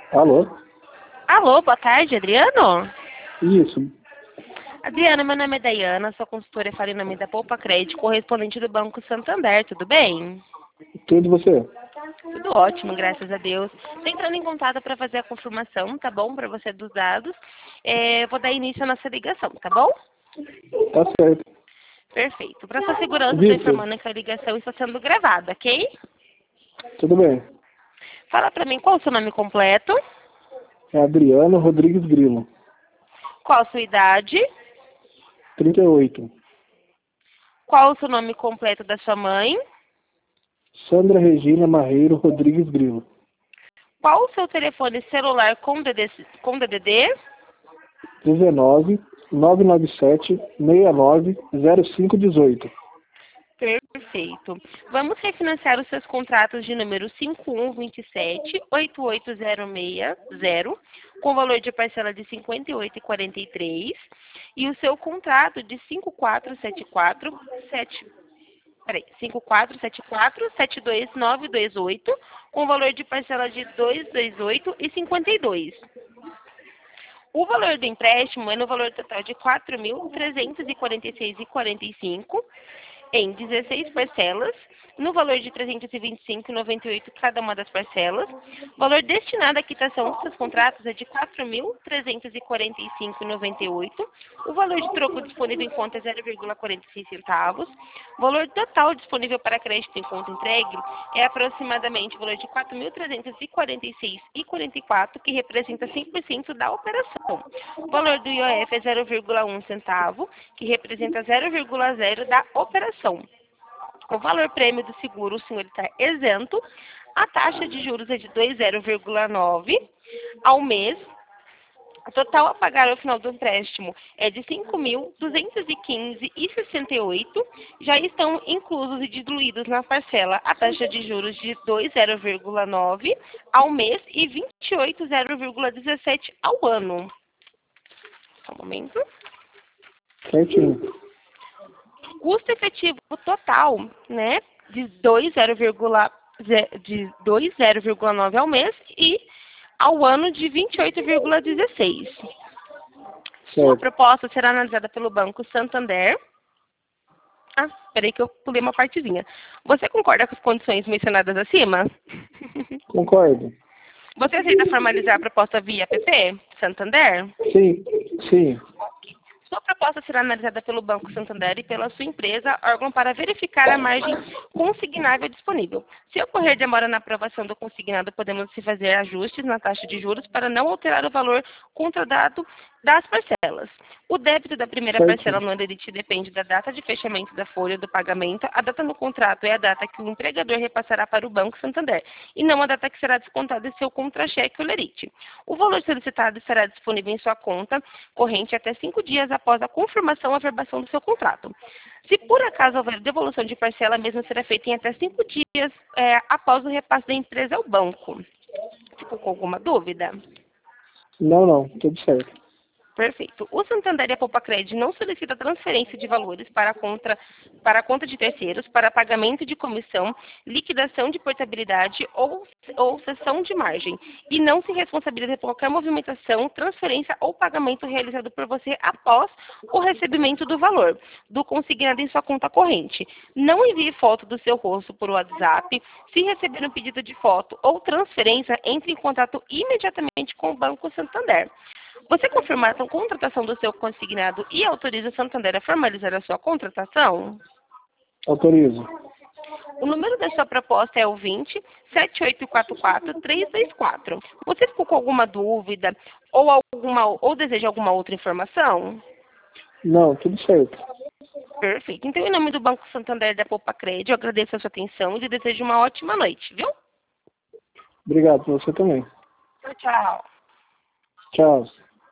Alô? Alô, boa tarde, Adriano? Isso. Adriano, meu nome é Dayana, sou consultora e falo em nome da Poupa Crédito, correspondente do Banco Santander, tudo bem? Tudo você? Tudo ótimo, graças a Deus. Tô entrando em contato para fazer a confirmação, tá bom? Para você dos dados. Vou dar início à nossa ligação, tá bom? Tá certo. Perfeito. Para sua segurança, estou Vitor, informando que a ligação está sendo gravada, ok? tudo bem? Fala para mim qual o seu nome completo, É Adriano Rodrigues Grilo, qual a sua idade, 38. qual o seu nome completo da sua mãe, Sandra Regina Marreiro Rodrigues Grilo, qual o seu telefone celular com DDD, 19 997 69 0518. Perfeito. Vamos refinanciar os seus contratos de número 5127-88060, com valor de parcela de R$ 58,43, e o seu contrato de 5474-72928, com valor de parcela de R$ 228,52. O valor do empréstimo é no valor total de R$ 4.346,45 em 16 parcelas, no valor de R$ 325,98 cada uma das parcelas. O valor destinado à quitação dos seus contratos é de R$ 4.345,98. O valor de troco disponível em conta é 0,46 centavos. O valor total disponível para crédito em conta entregue é aproximadamente o valor de R$ 4.346,44, que representa 100% da operação. O valor do IOF é 0,1 centavo, que representa 0,0 da operação. O valor prêmio do seguro, o senhor está isento. A taxa de juros é de 2,0,9 ao mês. O total a pagar ao final do empréstimo é de R$ 5.215,68. Já estão inclusos e diluídos na parcela a taxa de juros de 2,0,9 ao mês e 28,0,17 ao ano. Só um momento. Certinho. Custo efetivo total, né, de 2,0,9 ao mês e ao ano de 28,16. Sua Certo. proposta será analisada pelo Banco Santander. Ah, peraí que eu pulei uma partezinha. Você concorda com as condições mencionadas acima? Concordo. Você aceita formalizar a proposta via PP Santander? Sim, sim. Sua proposta será analisada pelo Banco Santander e pela sua empresa, órgão para verificar a margem consignável disponível. Se ocorrer demora na aprovação do consignado, podemos se fazer ajustes na taxa de juros para não alterar o valor contratado das parcelas. O débito da primeira parcela Certinho. no Anderite depende da data de fechamento da folha do pagamento. A data no contrato é a data que o empregador repassará para o Banco Santander e não a data que será descontada em seu contra-cheque ou lerite. O valor solicitado estará disponível em sua conta corrente até 5 dias após a confirmação ou averbação do seu contrato. Se por acaso houver devolução de parcela, a mesma será feita em até 5 dias após o repasse da empresa ao banco. Ficou com alguma dúvida? Não, tudo certo. Perfeito. O Santander e a Poupa Crédito não solicita transferência de valores para a conta de terceiros, para pagamento de comissão, liquidação de portabilidade ou cessão de margem, e não se responsabiliza por qualquer movimentação, transferência ou pagamento realizado por você após o recebimento do valor do consignado em sua conta corrente. Não envie foto do seu rosto por WhatsApp. Se receber um pedido de foto ou transferência, entre em contato imediatamente com o Banco Santander. Você confirma a contratação do seu consignado e autoriza o Santander a formalizar a sua contratação? Autorizo. O número da sua proposta é o 20-7844-324. Você ficou com alguma dúvida ou deseja alguma outra informação? Não, tudo certo. Perfeito. Então, em nome do Banco Santander da Poupa Crédito, eu agradeço a sua atenção e lhe desejo uma ótima noite, viu? Obrigado, você também. Tchau, tchau. Tchau.